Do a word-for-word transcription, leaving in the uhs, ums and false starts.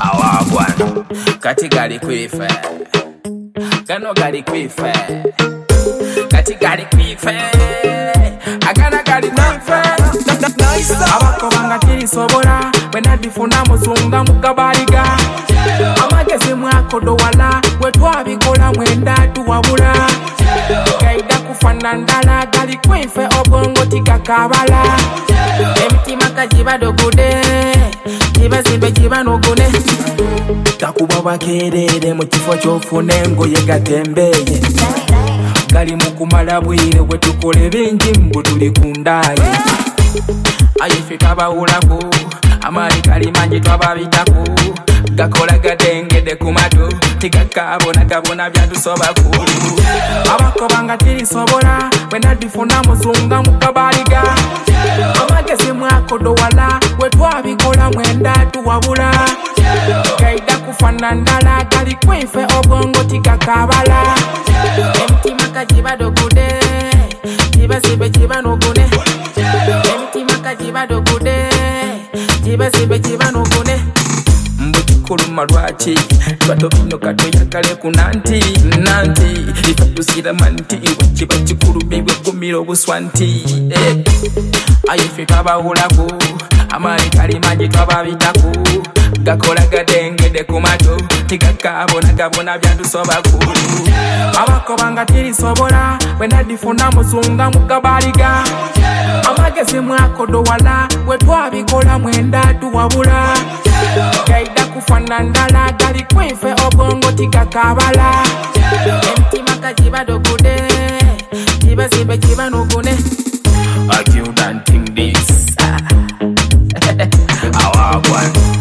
awagwan kati gali kwife gano gali kwife kati gali kwife agana gali kwife abakobanga tirisobola bwena difuna muzunga mugabaliga amagezi mwakodowala wetwabikola mwenda tuwabula gaida kufana ndala gali kwife obongo tigakabala emitima kajibadogude kibazimbe kibanogune takuba bakerere mu kifo kyofune ngoye gatembeye gali mukumala bwire wetukole bingi mbu tuli kundaye ayife twabawulako amali kalimanyi twababitako gakola gadengede kumatu tigakabona kabona byatusobako abakobanga tirisobola bwena difuna muzunga mukabaliga amagezi mwakodowala wetwabikola mwenda tuwabula gaida kufana ndala gali kwife obongo tigakabala emitima kajibadogude kibasibe kibanogune emitima kajibadogude kibasibe kibanogune mbukikuluma lwaki batobino katoyagale kunanti nanti ifatusira manti iwe kiba kikulumibwe gumira obuswanti ayife twabawulako amali kalimanyi twababitako gakola gadengede kumato tigakabona gabona byatusobako abakobanga tirisobola bwena difuna muzunga mugabaliga amagezi mwakodowala wetwabikola mwenda tuwabula gaida kufana ndala gali kwife obongo tigakabala emitima kajibadogude kibazimbe kibanogune I you don't think this awagwan